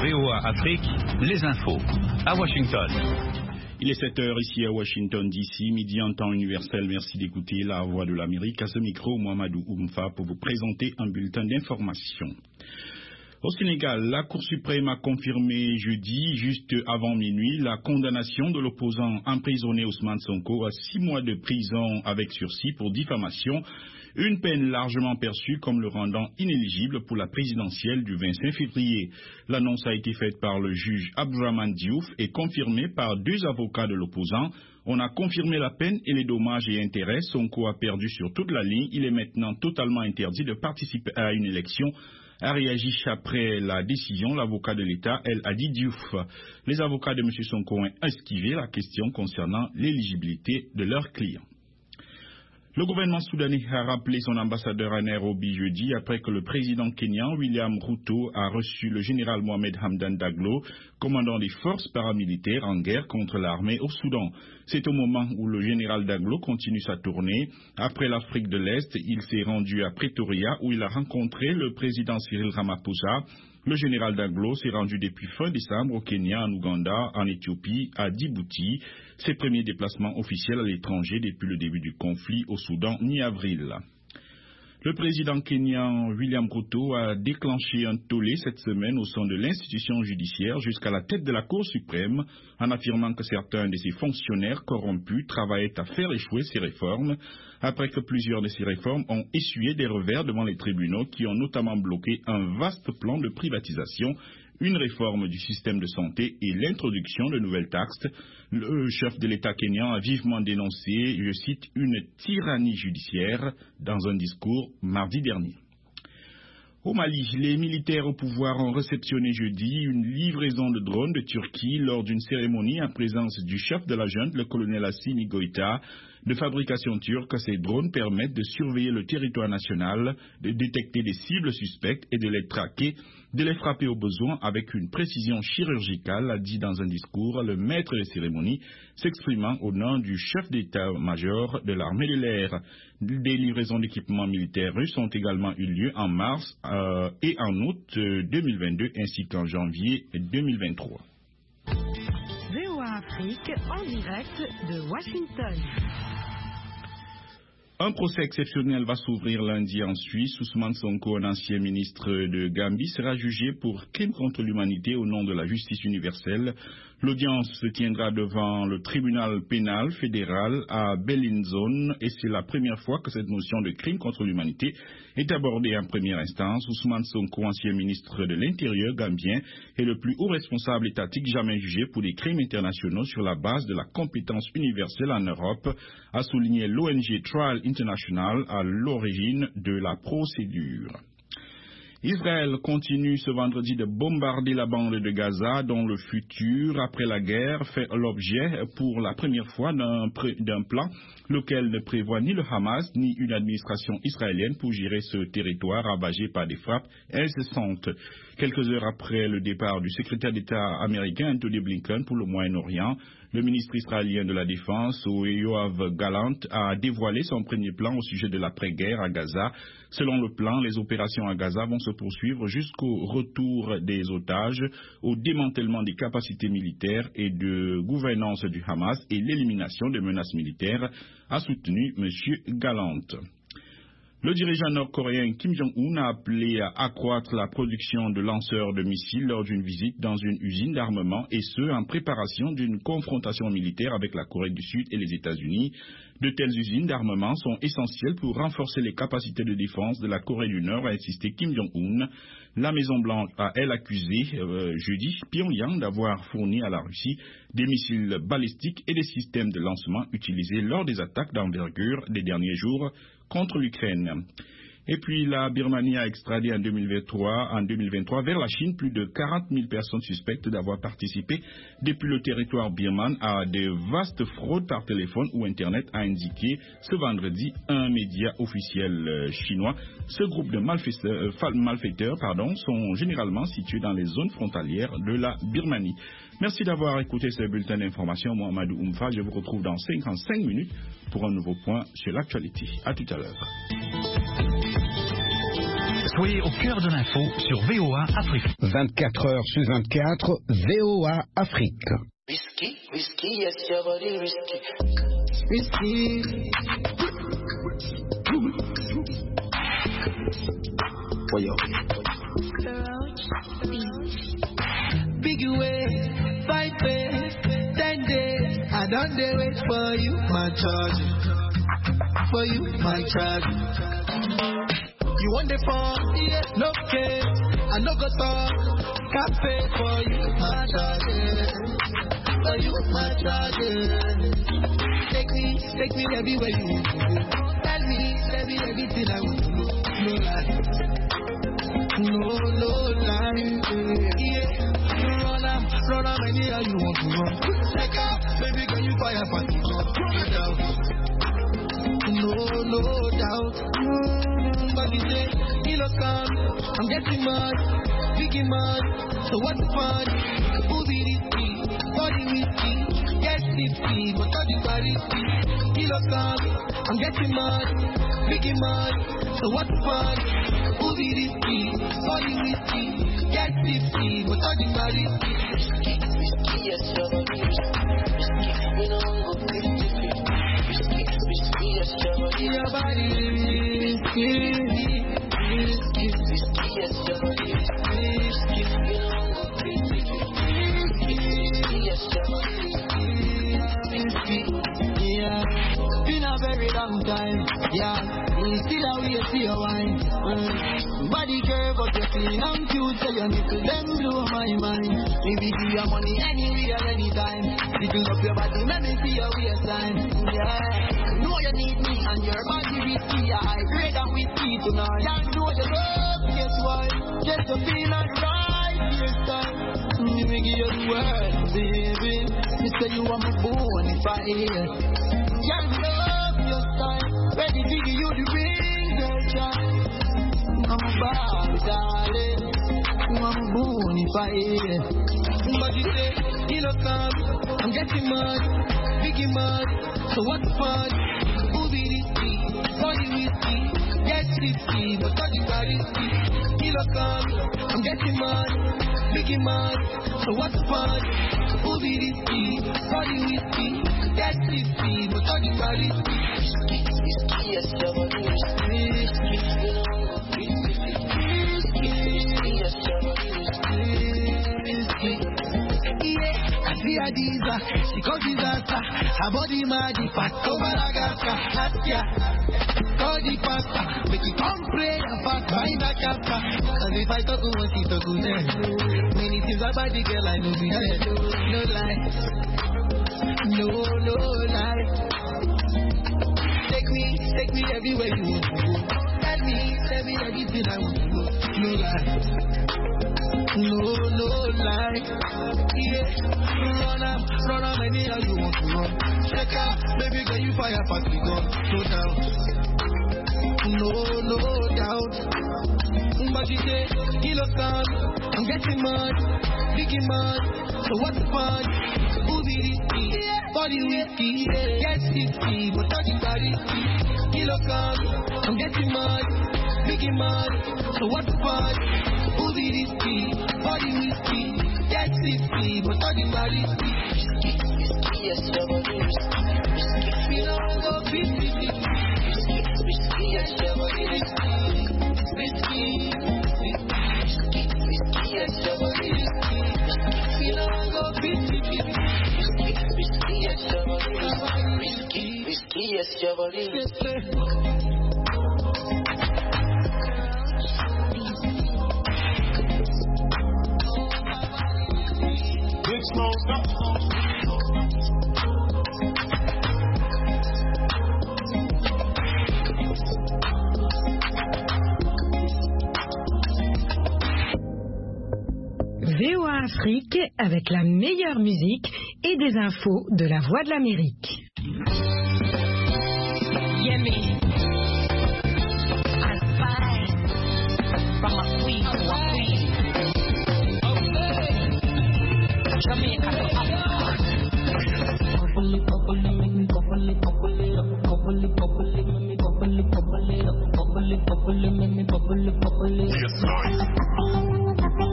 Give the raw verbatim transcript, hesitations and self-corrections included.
V O A Afrique, les infos. À Washington. Il est sept heures ici à Washington D C, midi en temps universel. Merci d'écouter la Voix de l'Amérique. À ce micro, Mohamedou Oumfa pour vous présenter un bulletin d'information. Au Sénégal, la Cour suprême a confirmé jeudi, juste avant minuit, la condamnation de l'opposant emprisonné Ousmane Sonko à six mois de prison avec sursis pour diffamation, une peine largement perçue comme le rendant inéligible pour la présidentielle du vingt-cinq février. L'annonce a été faite par le juge Abdourahmane Diouf et confirmée par deux avocats de l'opposant. On a confirmé la peine et les dommages et intérêts. Sonko a perdu sur toute la ligne. Il est maintenant totalement interdit de participer à une élection, a réagi après la décision l'avocat de l'État, El Hadi Diouf. Les avocats de M. Sonko ont esquivé la question concernant l'éligibilité de leurs clients. Le gouvernement soudanais a rappelé son ambassadeur à Nairobi jeudi après que le président kényan William Ruto a reçu le général Mohamed Hamdan Daglo, commandant des forces paramilitaires en guerre contre l'armée au Soudan. C'est au moment où le général Daglo continue sa tournée. Après l'Afrique de l'Est, il s'est rendu à Pretoria où il a rencontré le président Cyril Ramaphosa. Le général Daglo s'est rendu depuis fin décembre au Kenya, en Ouganda, en Éthiopie, à Djibouti. Ses premiers déplacements officiels à l'étranger depuis le début du conflit au Soudan, mi-avril. Le président kényan William Ruto a déclenché un tollé cette semaine au sein de l'institution judiciaire jusqu'à la tête de la Cour suprême en affirmant que certains de ses fonctionnaires corrompus travaillaient à faire échouer ces réformes après que plusieurs de ces réformes ont essuyé des revers devant les tribunaux qui ont notamment bloqué un vaste plan de privatisation, une réforme du système de santé et l'introduction de nouvelles taxes. Le chef de l'État kényan a vivement dénoncé, je cite, une tyrannie judiciaire dans un discours mardi dernier. Au Mali, les militaires au pouvoir ont réceptionné jeudi une livraison de drones de Turquie lors d'une cérémonie en présence du chef de la junte, le colonel Assimi Goïta. De fabrication turque, ces drones permettent de surveiller le territoire national, de détecter des cibles suspectes et de les traquer, de les frapper au besoin avec une précision chirurgicale, a dit dans un discours le maître de cérémonie, s'exprimant au nom du chef d'état-major de l'armée de l'air. Des livraisons d'équipements militaires russes ont également eu lieu en mars euh, et en août euh, deux mille vingt-deux ainsi qu'en janvier deux mille vingt-trois. V O A Afrique en direct de Washington. Un procès exceptionnel va s'ouvrir lundi en Suisse. Ousmane Sonko, un ancien ministre de Gambie, sera jugé pour crime contre l'humanité au nom de la justice universelle. L'audience se tiendra devant le tribunal pénal fédéral à Bellinzone et c'est la première fois que cette notion de crime contre l'humanité est abordée en première instance. Ousmane Sonko, ancien ministre de l'Intérieur gambien, est le plus haut responsable étatique jamais jugé pour des crimes internationaux sur la base de la compétence universelle en Europe, a souligné l'O N G Trial International à l'origine de la procédure. Israël continue ce vendredi de bombarder la bande de Gaza dont le futur après la guerre fait l'objet pour la première fois d'un, d'un plan lequel ne prévoit ni le Hamas ni une administration israélienne pour gérer ce territoire ravagé par des frappes incessantes. Quelques heures après le départ du secrétaire d'État américain Anthony Blinken pour le Moyen-Orient, le ministre israélien de la Défense, Yoav Gallant, a dévoilé son premier plan au sujet de l'après-guerre à Gaza. Selon le plan, les opérations à Gaza vont se poursuivre jusqu'au retour des otages, au démantèlement des capacités militaires et de gouvernance du Hamas et l'élimination des menaces militaires, a soutenu M. Gallant. Le dirigeant nord-coréen Kim Jong-un a appelé à accroître la production de lanceurs de missiles lors d'une visite dans une usine d'armement et ce, en préparation d'une confrontation militaire avec la Corée du Sud et les États-Unis. De telles usines d'armement sont essentielles pour renforcer les capacités de défense de la Corée du Nord, a insisté Kim Jong-un. La Maison-Blanche a, elle, accusé euh, jeudi Pyongyang d'avoir fourni à la Russie des missiles balistiques et des systèmes de lancement utilisés lors des attaques d'envergure des derniers jours contre l'Ukraine. Et puis la Birmanie a extradé en deux mille vingt-trois, en deux mille vingt-trois vers la Chine plus de quarante mille personnes suspectes d'avoir participé depuis le territoire birman à de vastes fraudes par téléphone ou Internet, a indiqué ce vendredi un média officiel chinois. Ce groupe de malfaiteurs, malfaiteurs pardon, sont généralement situés dans les zones frontalières de la Birmanie. Merci d'avoir écouté ce bulletin d'information. Mohamedou Oumfa, je vous retrouve dans cinquante-cinq minutes pour un nouveau point sur l'actualité. À tout à l'heure. Soyez au cœur de l'info sur V O A Afrique. vingt-quatre heures sur vingt-quatre, V O A Afrique. Risky, risky, yes, your body risky. Risky. For you. Big way, fight way, ten days. I don't dare wait for you, my charge. For you, my charge. You want the phone? Yeah, no case. I no go talk. Cafe for you, my charge. For you, my charge. Take me, take me everywhere you want to go. Tell me, tell me everything I want to know. No lie, no, no lie. Yeah, run up, run up anywhere you want to run. Check out, baby, can you fire for me? No doubt, no, no doubt. But you say, you look calm, I'm getting mad, biggie mad. So what's the fun? Who be risky? Body risky, get tipsy, but all the body risky. You look calm, I'm getting mad, biggie mad. So what's the fun? Who be risky? Body risky, get tipsy, but all the body risky. Risky, risky, yes, your body risky. Risky, we don't go fifty fifty. Risky, risky, yes, your body risky. Your body risky, risky, risky, yes, your body risky. Risky, we don't go fifty fifty. Risky, yes, your body risky. Yeah, been a very long time. Yeah, we still a wait for your wine. Mm. Body curve up your clean and cute, so your nipple them blow my mind. Maybe give your money anywhere, anytime. Picking up your body, let me see your waistline. Yeah, know you need me and your body risky. I grade and whiskey tonight. Can't know the love, guess why? Just to feel alright this time. Let me give you the word, baby. You say you want me born if I hear. Can't love your style. Ready to give you the ring, girl, child. I'm a bad darling. I'm born if I hear. But you say, you look calm, I'm getting mad, biggie mad. So what's the fun? Who be risky? Body risky, get risky, but all the body risky. You look calm, I'm getting mad, biggie mad. So what's the fun? Who be risky? Body risky, get risky, but all the body risky. Risky, risky, yes, your body risky. Risky, you don't go risky. Risky, risky, yes, your body risky. Risky. Yeah, I see a diva, she got disaster. Her body mad, the fat over Madagascar. Atia, call the pasta, make it come play and fast find a chapter. Cause if I talk one, she talk one. Many things about the girl I know be there. No lie, no, no lie. Take me, take me everywhere you want to go. Tell me, tell me everything I want to know. No lie, no, no lie. Yeah, run up, run up anywhere you want to run. Check out, baby, can you fire past the gun? No doubt, no, no doubt. But you say, you look calm, I'm getting mad, biggie mad. So what's the fun? Who be risky? Body risky, get risky, but all the body risky. You look calm, I'm getting mad, biggie mad. So what's the fun? Who be risky? Body risky, get risky, but all the body risky. Risky, risky, yes, your body risky. Risky, we don't go fifty fifty. Risky, risky, yes, your body risky. Risky, risky, risky, yes, your body risky. We don't go fifty fifty. Risky, risky, yes, your body risky. Risky, risky, yes, your body risky. Big Smoke, stop. V O A Afrique avec la meilleure musique et des infos de la Voix de l'Amérique. Yeah, me. I spy from a sweet